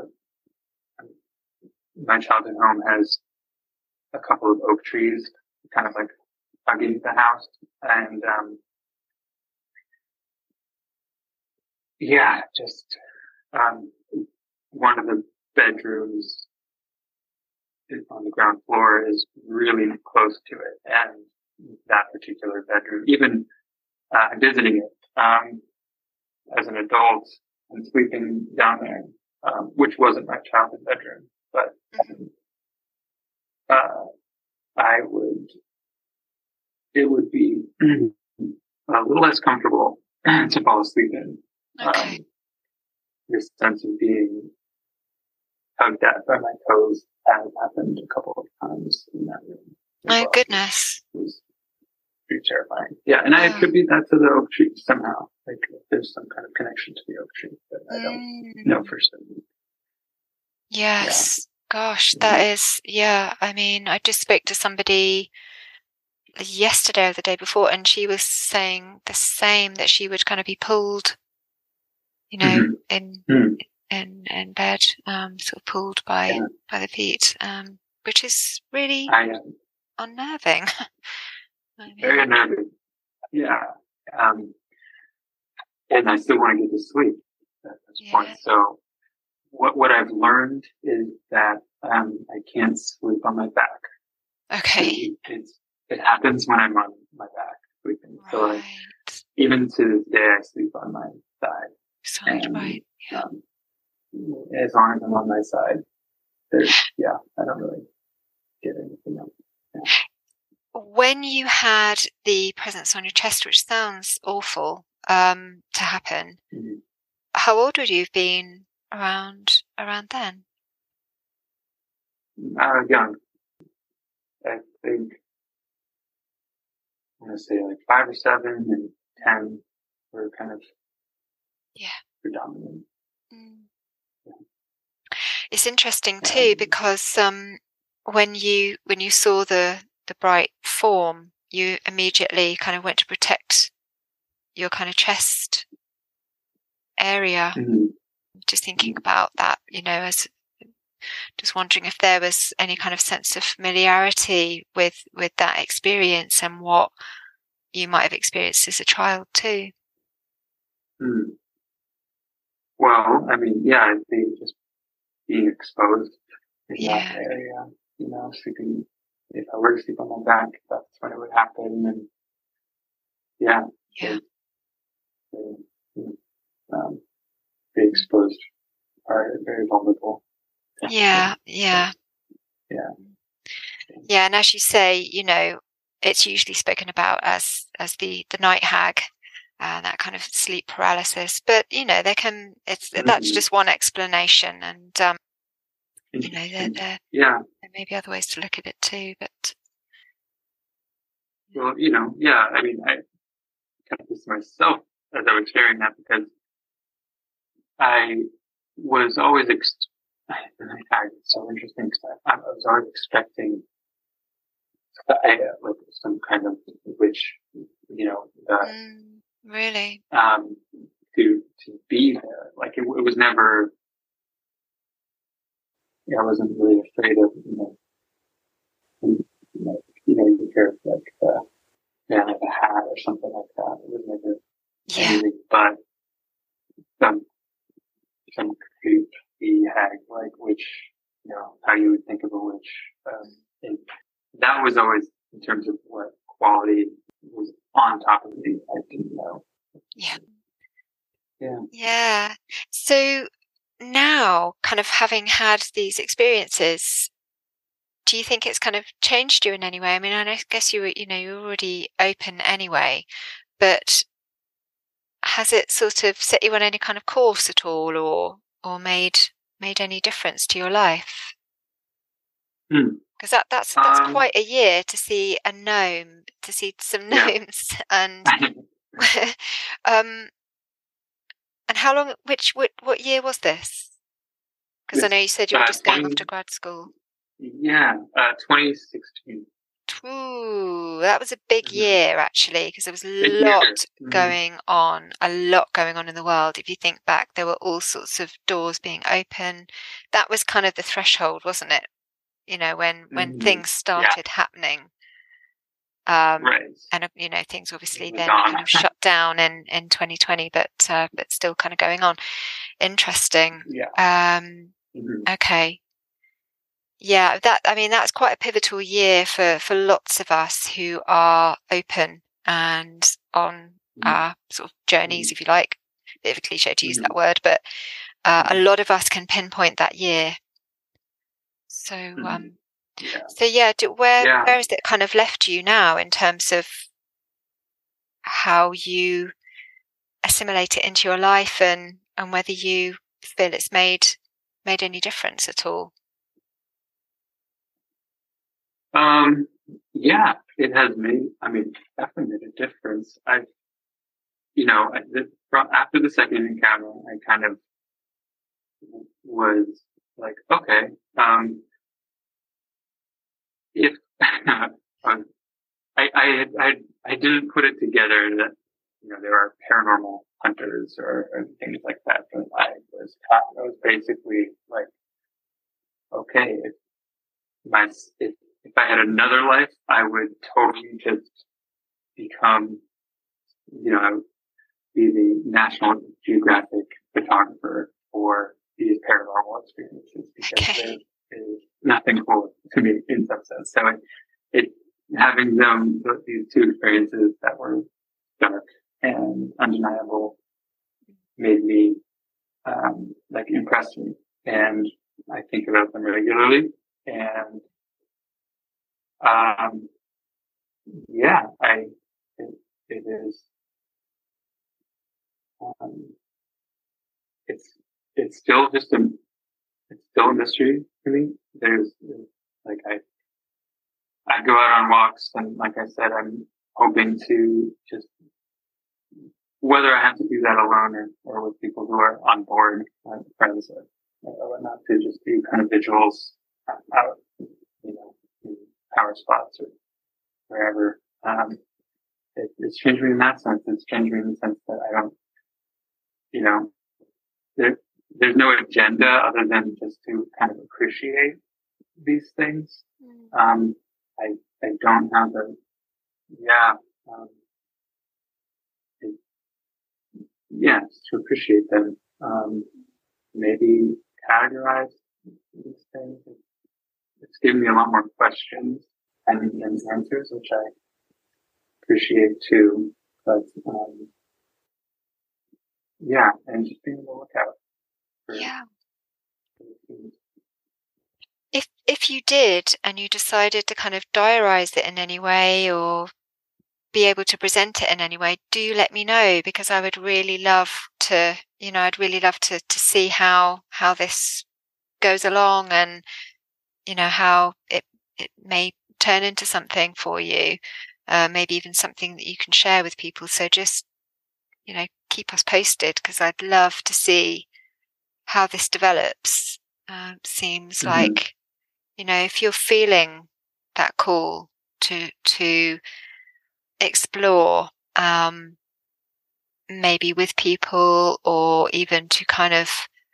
my childhood home has a couple of oak trees kind of like hugging the house. And, um, yeah, just um, one of the bedrooms on the ground floor is really close to it, and that particular bedroom, even uh, visiting it um, as an adult and sleeping down there, um, which wasn't my childhood bedroom, but um, uh, I would, it would be a little less comfortable to fall asleep in. Okay. Um, this sense of being tugged at by my toes has happened a couple of times in that room. Oh, well, goodness. It was pretty terrifying. Yeah, and I attribute that to the oak tree somehow. Like, there's some kind of connection to the oak tree, but I don't mm. know for certain. Yes. Yeah. Gosh, that mm. is, yeah. I mean, I just spoke to somebody yesterday or the day before, and she was saying the same, that she would kind of be pulled, you know, mm-hmm. in mm. in in bed, um, sort of pulled by yeah. by the feet, um, which is really I, um, unnerving. I mean, very unnerving. Yeah, um, and I still want to get to sleep at this yeah. point. So, what what I've learned is that um, I can't sleep on my back. Okay. It, it's it happens when I'm on my back sleeping. Right. So, like, even to this day, I sleep on my side. Side, and, right. Yeah. Um, as long as I'm on my side, there's, yeah, I don't really get anything else. Yeah. When you had the presence on your chest, which sounds awful um, to happen, mm-hmm. how old would you have been around around then? Uh, young. I think I'm going to say like five or seven, and ten were kind of yeah predominant. Mm. It's interesting too, because um, when you when you saw the the bright form, you immediately kind of went to protect your kind of chest area. Mm-hmm. Just thinking about that, you know, as just wondering if there was any kind of sense of familiarity with with that experience and what you might have experienced as a child too. Mm. Well, I mean, yeah, I think just being exposed in yeah. that area, you know, sleeping, if I were to sleep on my back, that's when it would happen. And yeah, yeah. The, the, um, the exposed are very vulnerable. Yeah, yeah. Yeah. Yeah, and as you say, you know, it's usually spoken about as, as the, the night hag. Uh, that kind of sleep paralysis, but you know, there can it's mm-hmm. that's just one explanation, and um, you know, there, there yeah, there may be other ways to look at it too. But well, you know, yeah, I mean, I kept this to myself as I was sharing that because I was always ex- it's so interesting because I, I was always expecting I, like some kind of witch, you know. Uh, mm. Really? Um, to to be there, like it, it was never. Yeah, I wasn't really afraid of you know, you know, you know, you hear like uh, man with a hat or something like that. It was never yeah. anything but some some creepy hag, like which you know how you would think of a witch. Um, and that was always in terms of what quality was on top of me. I didn't know. Yeah. Yeah. Yeah. So now, kind of having had these experiences, do you think it's kind of changed you in any way? I mean, I guess you were, you know, you're already open anyway, but has it sort of set you on any kind of course at all, or or made made any difference to your life? Because hmm. that that's that's um, quite a year to see a gnome, to see some gnomes, yeah. and um. And how long, which, what, what year was this? Because I know you said you were uh, just twenty, going off to grad school. Yeah, uh, twenty sixteen. Ooh, that was a big mm-hmm. year, actually, because there was a big lot mm-hmm. going on, a lot going on in the world. If you think back, there were all sorts of doors being open. That was kind of the threshold, wasn't it? You know, when, when mm-hmm. things started yeah. happening. Um, right. And, you know, things obviously then Gone. kind of shut down in, in twenty twenty, but, uh, but still kind of going on. Interesting. Yeah. Um, mm-hmm. Okay. Yeah, that, I mean, that's quite a pivotal year for, for lots of us who are open and on Mm-hmm. our sort of journeys, Mm-hmm. if you like. Bit of a cliche to use Mm-hmm. that word, but uh, Mm-hmm. a lot of us can pinpoint that year. So, Mm-hmm. um, yeah. so yeah, do, where yeah. where has it kind of left you now in terms of how you assimilate it into your life, and and whether you feel it's made made any difference at all? Um, yeah, it has made, I mean, definitely made a difference. I've, you know, I, the, from after the second encounter, I kind of was like, okay, um, if, um, I, I, I, I didn't put it together that, you know, there are paranormal hunters or, or things like that, but I was, I was basically like, okay, if my, if, if I had another life, I would totally just become, you know, be the National Geographic photographer for these paranormal experiences, because Okay. there is nothing cool to me in some sense. So it, it having them, these two experiences that were dark and undeniable, made me, um, like impress me. And I think about them regularly. And, um, yeah, I, it, it is, um, it's, it's still just a, it's still a mystery to me. There's, like, I, I go out on walks, and like I said, I'm hoping to just, whether I have to do that alone or, or with people who are on board, like friends or, or whatnot, to just do kind of visuals out, you know, in power spots or wherever. Um, it, it's changed me in that sense. It's changed me in the sense that I don't, you know, there, there's no agenda other than just to kind of appreciate these things. Um, I, I don't have a, yeah, um, it, yeah, just to appreciate them. Um, maybe categorize these things. It's given me a lot more questions and, and answers, which I appreciate too. But, um, yeah, and just being on the lookout for, Yeah. for things. If if you did, and you decided to kind of diarize it in any way, or be able to present it in any way, do let me know, because I would really love to, you know, I'd really love to to see how how this goes along, and, you know, how it it may turn into something for you, uh, maybe even something that you can share with people. So just, you know, keep us posted, because I'd love to see how this develops. Uh, seems Mm-hmm. like, you know, if you're feeling that call to to explore, um, maybe with people, or even to kind of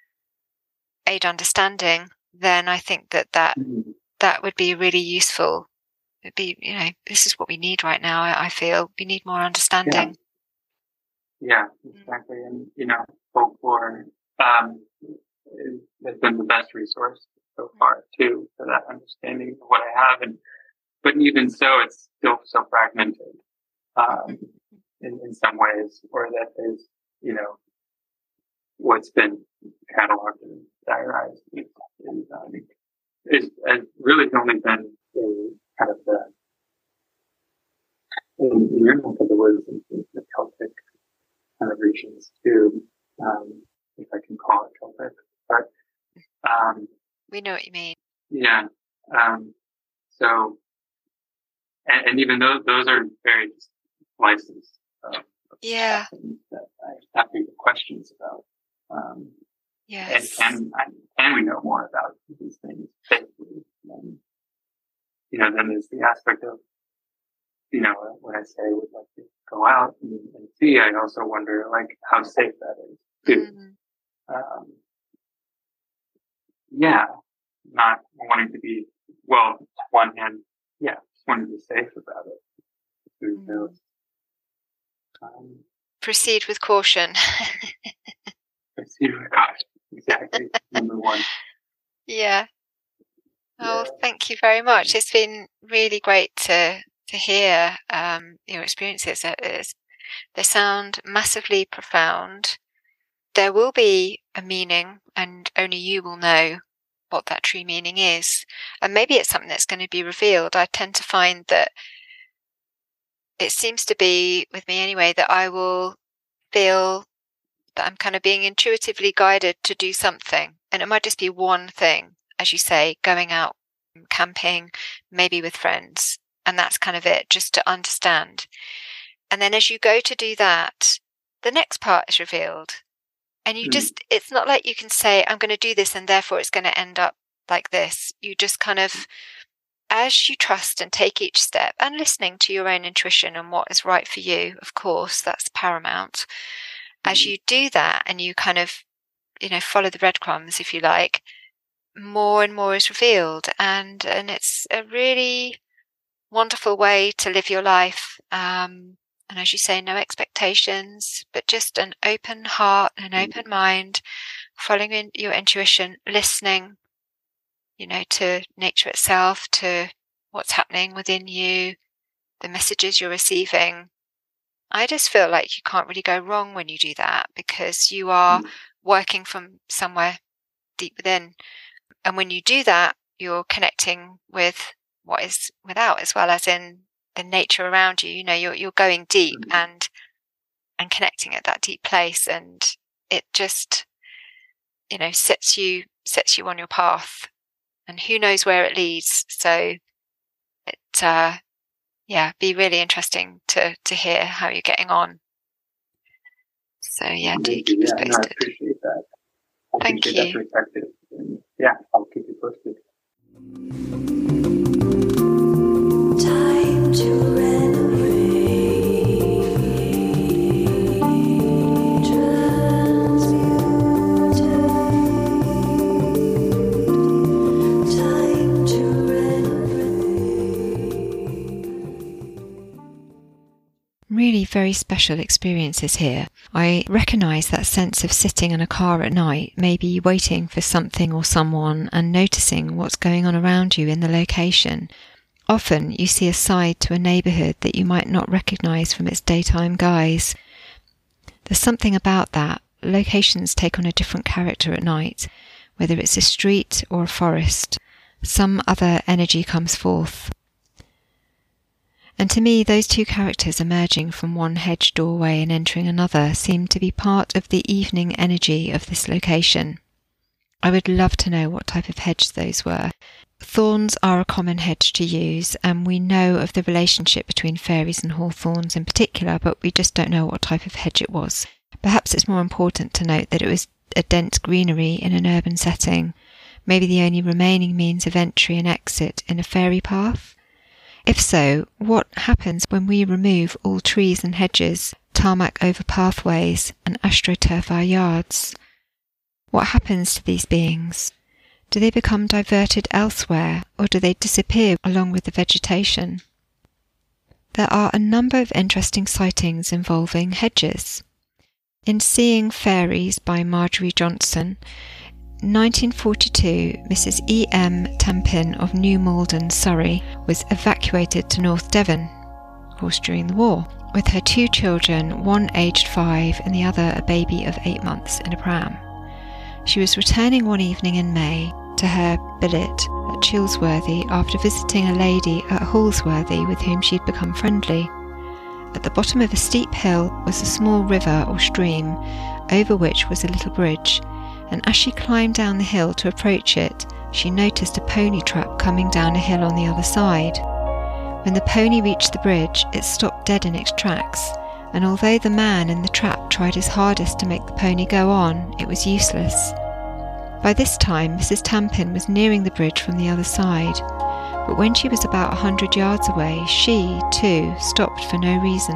aid understanding, then I think that that, Mm-hmm. that would be really useful. It'd be, you know, this is what we need right now. I, I feel we need more understanding. Yeah, exactly. And, you know, folklore, um, has been the best resource so far too, for that understanding of what I have. And, but even so, it's still so fragmented, um, in, in some ways, or that there's, you know, what's been cataloged and diarized is, is, um, is, has really only been a kind of the, in, in your neck of the woods, in the Celtic kind of regions too, um, if I can call it Celtic. But, um, We know what you mean. yeah, um, so, and, and even though those are very licensed, uh, Yeah. that I have people questions about. Um, Yes. and can, can we know more about these things safely? And, you know, then there's the aspect of, you know, when I say would like to go out and, and see, I also wonder, like, how safe that is too. Mm. Um, yeah, not wanting to be, well, on one hand, yeah, just wanting to be safe about it. to reveal. Um, Proceed with caution. proceed with caution. Exactly. Number one. Yeah. Oh, Yeah. thank you very much. It's been really great to to hear um, your experiences. It's, they sound massively profound. There will be a meaning, and only you will know what that true meaning is. And maybe it's something that's going to be revealed. I tend to find that it seems to be, with me anyway, that I will feel that I'm kind of being intuitively guided to do something. And it might just be one thing, as you say, going out camping, maybe with friends. And that's kind of it, just to understand. And then as you go to do that, the next part is revealed. And you mm. just, it's not like you can say, I'm going to do this and therefore it's going to end up like this. You just kind of, as you trust and take each step and listening to your own intuition and what is right for you, of course, that's paramount. Mm. As you do that and you kind of, you know, follow the breadcrumbs, if you like, more and more is revealed. And, and it's a really wonderful way to live your life. Um, And as you say, no expectations, but just an open heart, an open mind, following in your intuition, listening, you know, to nature itself, to what's happening within you, the messages you're receiving. I just feel like you can't really go wrong when you do that, because you are mm. working from somewhere deep within. And when you do that, you're connecting with what is without, as well as in the nature around you. You know, you're you're going deep mm-hmm. and and connecting at that deep place, and it just, you know, sets you sets you on your path, and who knows where it leads. So it uh yeah be really interesting to to hear how you're getting on. So yeah, do keep yeah, us posted. No, I appreciate that. I Thank appreciate you. that perspective. And yeah, I'll keep you posted. Time to renovate, transmutate. Time to renovate. Really very special experiences here. I recognise that sense of sitting in a car at night, maybe waiting for something or someone and noticing what's going on around you in the location. Often you see a side to a neighbourhood that you might not recognise from its daytime guise. There's something about that. Locations take on a different character at night, whether it's a street or a forest. Some other energy comes forth. And to me, those two characters emerging from one hedge doorway and entering another seem to be part of the evening energy of this location. I would love to know what type of hedge those were. Thorns are a common hedge to use, and we know of the relationship between fairies and hawthorns in particular, but we just don't know what type of hedge it was. Perhaps it's more important to note that it was a dense greenery in an urban setting, maybe the only remaining means of entry and exit in a fairy path. If so, what happens when we remove all trees and hedges, tarmac over pathways, and astroturf our yards? What happens to these beings? Do they become diverted elsewhere, or do they disappear along with the vegetation? There are a number of interesting sightings involving hedges. In Seeing Fairies by Marjorie Johnson, nineteen forty-two, Missus E M Tampin of New Malden, Surrey, was evacuated to North Devon, of course during the war, with her two children, one aged five and the other a baby of eight months in a pram. She was returning one evening in May to her billet at Chilsworthy after visiting a lady at Halsworthy with whom she had become friendly. At the bottom of a steep hill was a small river or stream, over which was a little bridge, and as she climbed down the hill to approach it, she noticed a pony trap coming down a hill on the other side. When the pony reached the bridge, it stopped dead in its tracks, and although the man in the trap tried his hardest to make the pony go on, it was useless. By this time, Missus Tampin was nearing the bridge from the other side, but when she was about a hundred yards away, she, too, stopped for no reason.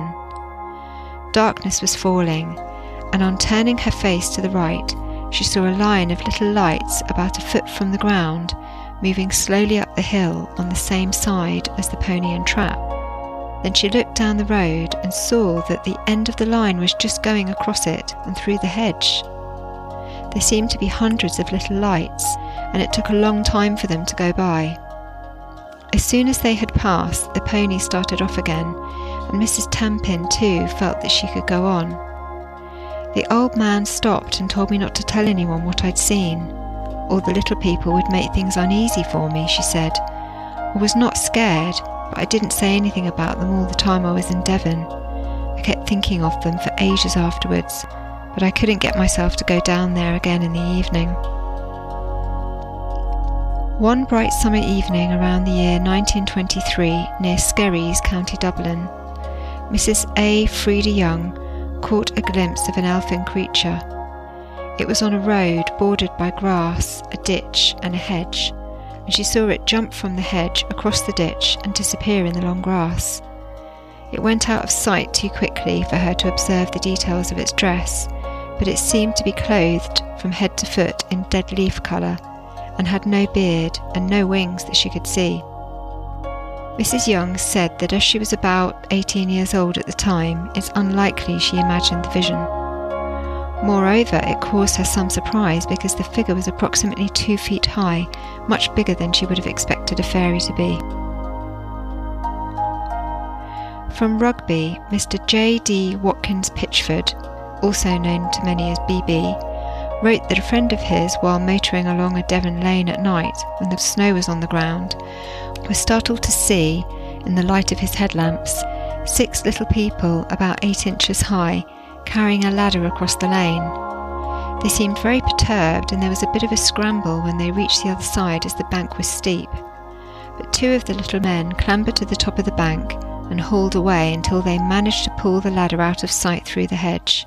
Darkness was falling, and on turning her face to the right, she saw a line of little lights about a foot from the ground, moving slowly up the hill on the same side as the pony and trap. Then she looked down the road and saw that the end of the line was just going across it and through the hedge. There seemed to be hundreds of little lights, and it took a long time for them to go by. As soon as they had passed, the pony started off again, and Missus Tampin too felt that she could go on. The old man stopped and told me not to tell anyone what I'd seen. All the little people would make things uneasy for me, she said. I was not scared, but I didn't say anything about them all the time I was in Devon. I kept thinking of them for ages afterwards, but I couldn't get myself to go down there again in the evening. One bright summer evening around the year nineteen twenty-three, near Skerries, County Dublin, Missus A. Frieda Young caught a glimpse of an elfin creature. It was on a road bordered by grass, a ditch and a hedge, and she saw it jump from the hedge across the ditch and disappear in the long grass. It went out of sight too quickly for her to observe the details of its dress, but it seemed to be clothed from head to foot in dead leaf colour, and had no beard and no wings that she could see. Missus Young said that as she was about eighteen years old at the time, it's unlikely she imagined the vision. Moreover, it caused her some surprise because the figure was approximately two feet high, much bigger than she would have expected a fairy to be. From Rugby, Mister J D Watkins Pitchford, also known to many as B B, wrote that a friend of his, while motoring along a Devon lane at night when the snow was on the ground, was startled to see, in the light of his headlamps, six little people about eight inches high carrying a ladder across the lane. They seemed very perturbed, and there was a bit of a scramble when they reached the other side as the bank was steep. But two of the little men clambered to the top of the bank and hauled away until they managed to pull the ladder out of sight through the hedge.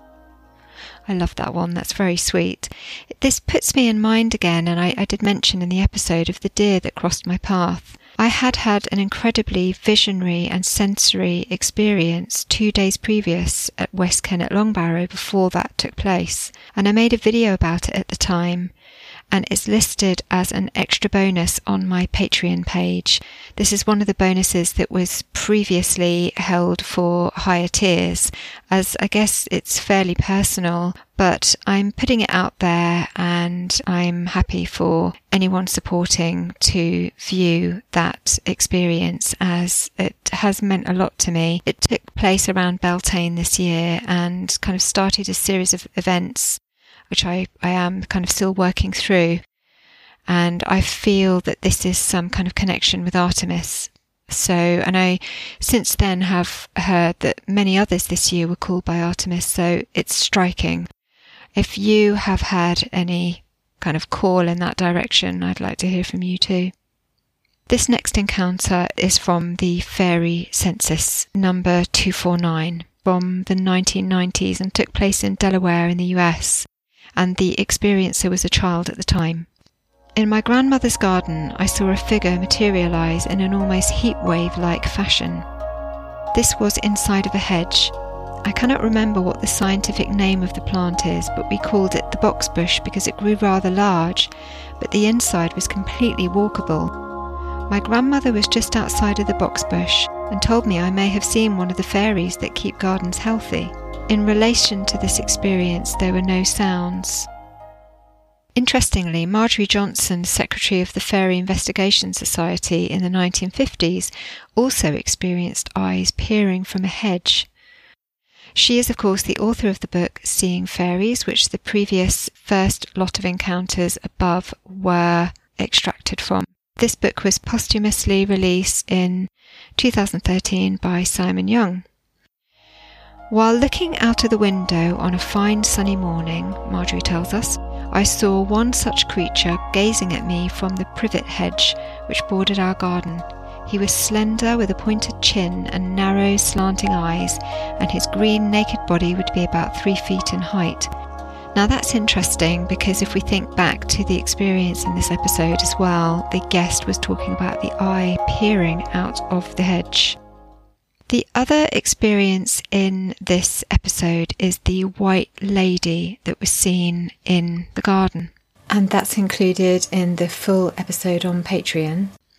I love that one, that's very sweet. This puts me in mind again, and I, I did mention in the episode, of the deer that crossed my path. I had had an incredibly visionary and sensory experience two days previous at West Kennet Longbarrow before that took place, and I made a video about it at the time, and it's listed as an extra bonus on my Patreon page. This is one of the bonuses that was previously held for higher tiers, as I guess it's fairly personal, but I'm putting it out there and I'm happy for anyone supporting to view that experience, as it has meant a lot to me. It took place around Beltane this year and kind of started a series of events which I, I am kind of still working through. And I feel that this is some kind of connection with Artemis. So, and I since then have heard that many others this year were called by Artemis, so it's striking. If you have had any kind of call in that direction, I'd like to hear from you too. This next encounter is from the Fairy Census, number two forty-nine, from the nineteen nineties, and took place in Delaware in the U S, and the experiencer was a child at the time. In my grandmother's garden, I saw a figure materialise in an almost heatwave-like fashion. This was inside of a hedge. I cannot remember what the scientific name of the plant is, but we called it the boxbush because it grew rather large, but the inside was completely walkable. My grandmother was just outside of the boxbush and told me I may have seen one of the fairies that keep gardens healthy. In relation to this experience, there were no sounds. Interestingly, Marjorie Johnson, secretary of the Fairy Investigation Society in the nineteen fifties, also experienced eyes peering from a hedge. She is, of course, the author of the book Seeing Fairies, which the previous first lot of encounters above were extracted from. This book was posthumously released in two thousand thirteen by Simon Young. While looking out of the window on a fine sunny morning, Marjorie tells us, I saw one such creature gazing at me from the privet hedge which bordered our garden. He was slender, with a pointed chin and narrow slanting eyes, and his green naked body would be about three feet in height. Now that's interesting, because if we think back to the experience in this episode as well, the guest was talking about the eye peering out of the hedge. The other experience in this episode is the white lady that was seen in the garden. And that's included in the full episode on Patreon.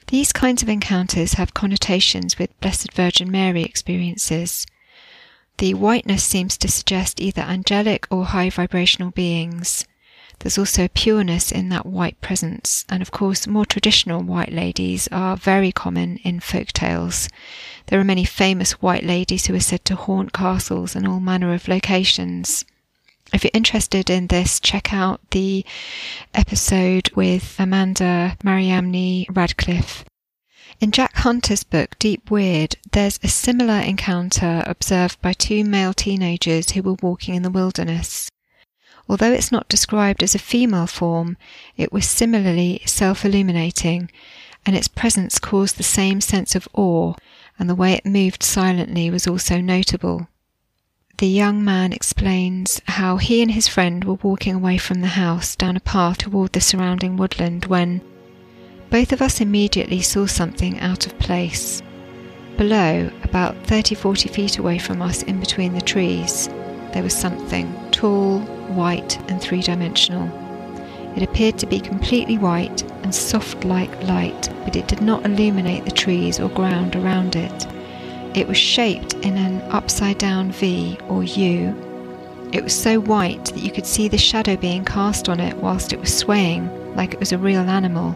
These kinds of encounters have connotations with Blessed Virgin Mary experiences. The whiteness seems to suggest either angelic or high vibrational beings. There's also a pureness in that white presence, and of course more traditional white ladies are very common in folk tales. There are many famous white ladies who are said to haunt castles and all manner of locations. If you're interested in this, check out the episode with Amanda Mariamne Radcliffe. In Jack Hunter's book, Deep Weird, there's a similar encounter observed by two male teenagers who were walking in the wilderness. Although it's not described as a female form, it was similarly self-illuminating, and its presence caused the same sense of awe, and the way it moved silently was also notable. The young man explains how he and his friend were walking away from the house down a path toward the surrounding woodland when both of us immediately saw something out of place. Below, about thirty to forty feet away from us in between the trees, there was something tall, white and three-dimensional. It appeared to be completely white and soft like light, but it did not illuminate the trees or ground around it. It was shaped in an upside-down V or U. It was so white that you could see the shadow being cast on it whilst it was swaying, like it was a real animal.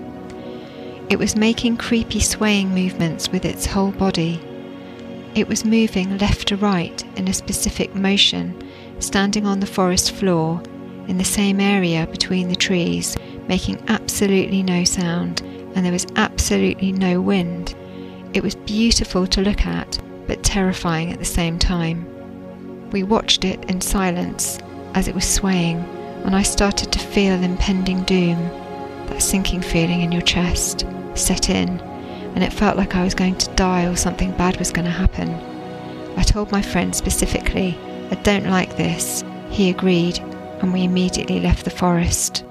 It was making creepy swaying movements with its whole body. It was moving left to right in a specific motion, standing on the forest floor, in the same area between the trees, making absolutely no sound, and there was absolutely no wind. It was beautiful to look at, but terrifying at the same time. We watched it in silence as it was swaying, and I started to feel impending doom, that sinking feeling in your chest, set in, and it felt like I was going to die or something bad was going to happen. I told my friend specifically, I don't like this. He agreed, and we immediately left the forest.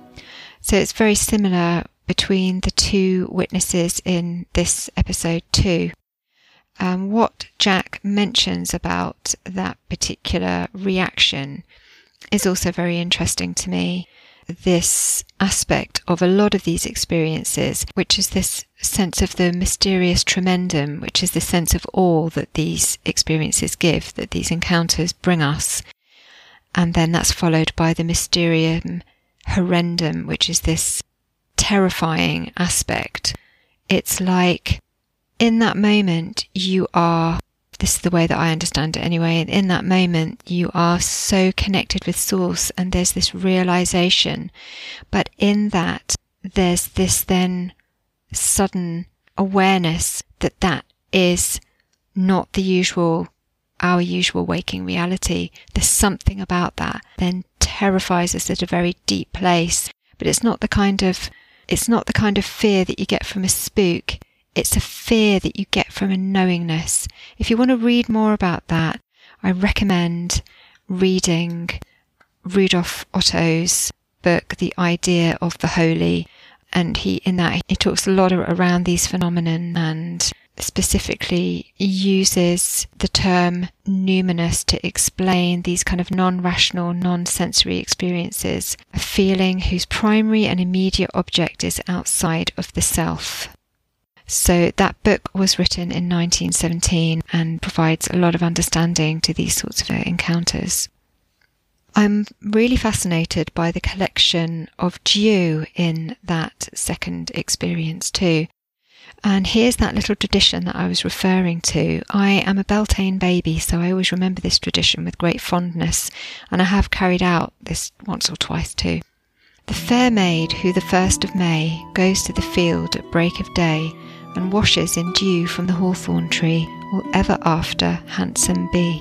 So it's very similar between the two witnesses in this episode too. Um, what Jack mentions about that particular reaction is also very interesting to me. This aspect of a lot of these experiences, which is this sense of the mysterious tremendum, which is the sense of awe that these experiences give, that these encounters bring us. And then that's followed by the mysterium horrendum, which is this terrifying aspect. It's like in that moment you are, this is the way that I understand it anyway, in that moment you are so connected with Source and there's this realization, but in that there's this then sudden awareness that that is not the usual, our usual waking reality. There's something about that then terrifies us at a very deep place, but it's not the kind of It's not the kind of fear that you get from a spook. It's a fear that you get from a knowingness. If you want to read more about that, I recommend reading Rudolf Otto's book, The Idea of the Holy. And he, in that, he talks a lot around these phenomena and specifically uses the term numinous to explain these kind of non-rational, non-sensory experiences, a feeling whose primary and immediate object is outside of the self. So that book was written in nineteen seventeen and provides a lot of understanding to these sorts of encounters. I'm really fascinated by the collection of dew in that second experience too. And here's that little tradition that I was referring to. I am a Beltane baby, so I always remember this tradition with great fondness, and I have carried out this once or twice too. The fair maid who the first of May goes to the field at break of day and washes in dew from the hawthorn tree will ever after handsome be.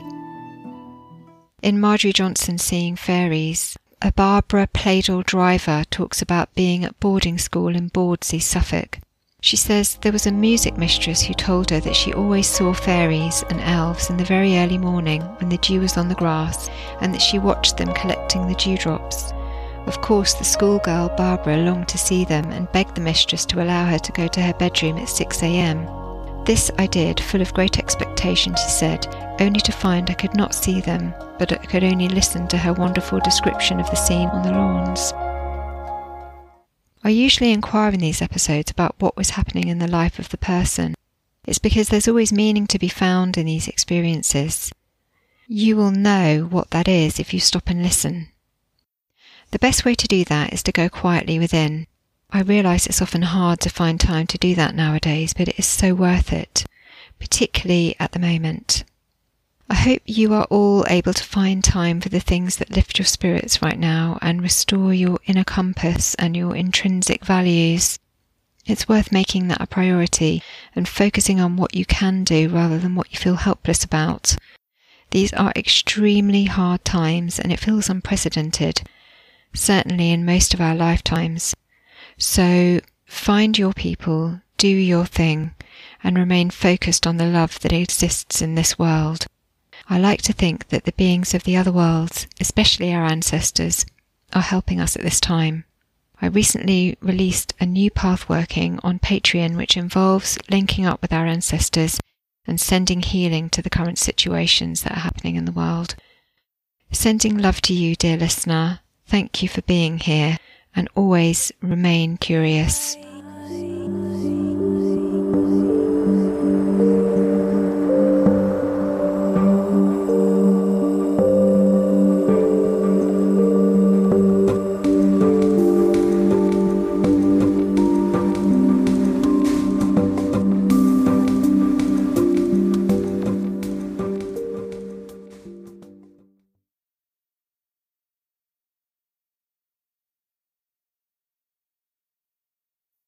In Marjorie Johnson Seeing Fairies, a Barbara Pladle driver talks about being at boarding school in Bordsey, Suffolk. She says there was a music mistress who told her that she always saw fairies and elves in the very early morning when the dew was on the grass, and that she watched them collecting the dewdrops. Of course, the schoolgirl Barbara longed to see them and begged the mistress to allow her to go to her bedroom at six a m. This I did, full of great expectation, she said, only to find I could not see them, but I could only listen to her wonderful description of the scene on the lawns. I usually inquire in these episodes about what was happening in the life of the person. It's because there's always meaning to be found in these experiences. You will know what that is if you stop and listen. The best way to do that is to go quietly within. I realise it's often hard to find time to do that nowadays, but it is so worth it, particularly at the moment. I hope you are all able to find time for the things that lift your spirits right now and restore your inner compass and your intrinsic values. It's worth making that a priority and focusing on what you can do rather than what you feel helpless about. These are extremely hard times and it feels unprecedented, certainly in most of our lifetimes. So find your people, do your thing, and remain focused on the love that exists in this world. I like to think that the beings of the other worlds, especially our ancestors, are helping us at this time. I recently released a new path working on Patreon which involves linking up with our ancestors and sending healing to the current situations that are happening in the world. Sending love to you, dear listener. Thank you for being here, and always remain curious.